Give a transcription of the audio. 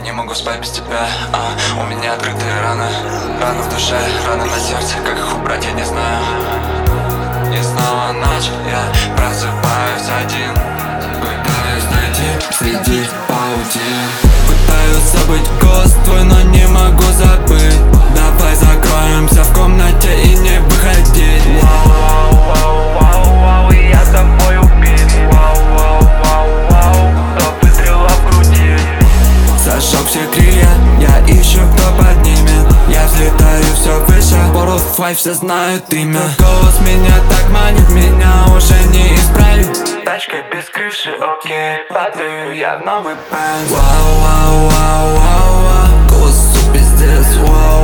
не могу спать без тебя. У меня открытые раны, раны в душе, раны на сердце. Как их убрать, я не знаю. И снова ночь, я просыпаюсь один. Пытаюсь найти среди паутин. Пытаюсь забыть голос твой, но не могу забыть. Давай закроемся в комнате и не выходить. Вау-вау-вау-вау-вау, я тобой убит. Вау-вау-вау-вау, кто выстрела в груди. Зажег все крылья, я ищу, кто поднимет. Я взлетаю все выше, World of Five, все знают имя. Голос меня так манит, меня уже не исправить. Тачка без крыши, окей, падаю я в новый пенс. Вау-вау-вау-вау, голос пиздец, вау.